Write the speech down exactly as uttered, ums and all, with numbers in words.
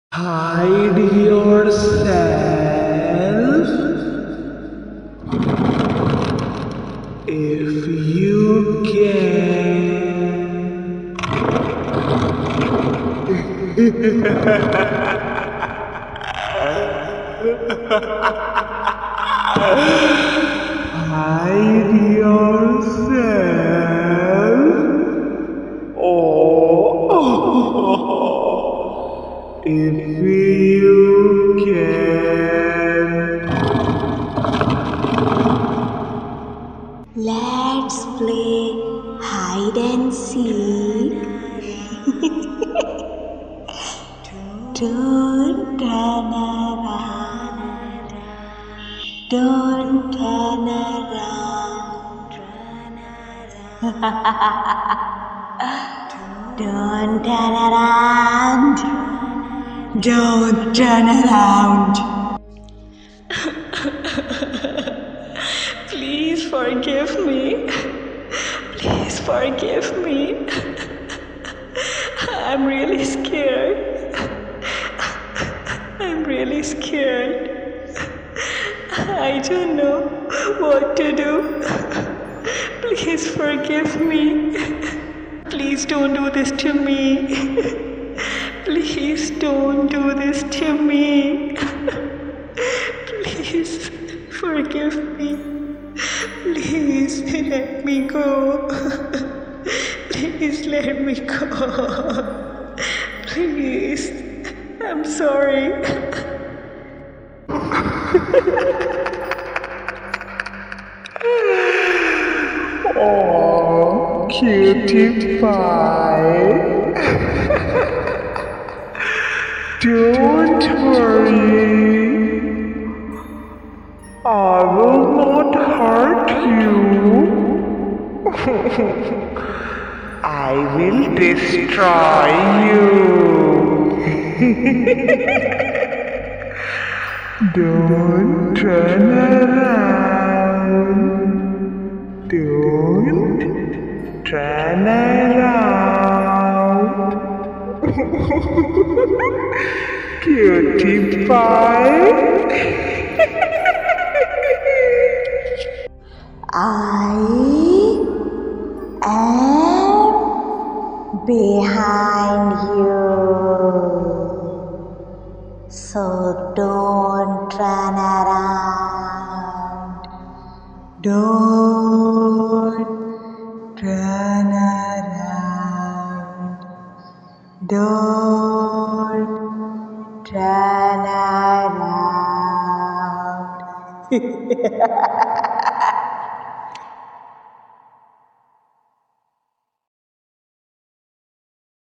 Hide yourself if you can. Hide yourself. Oh, if you can. Let's play hide and seek. Don't turn around. Don't turn around. Don't turn around. Don't turn around. Please forgive me. Please forgive me. I'm really scared. I'm really scared. I don't know what to do. Please forgive me. Please don't do this to me. Please don't do this to me. Please forgive me. Please let me go. Please let me go. Please. I'm sorry. Oh, cutie pie. Don't worry. I will not hurt you. I will destroy you. Don't turn around. Don't turn around. Cutie pie. I am behind you, so don't turn around. Don't turn around. Don't turn around.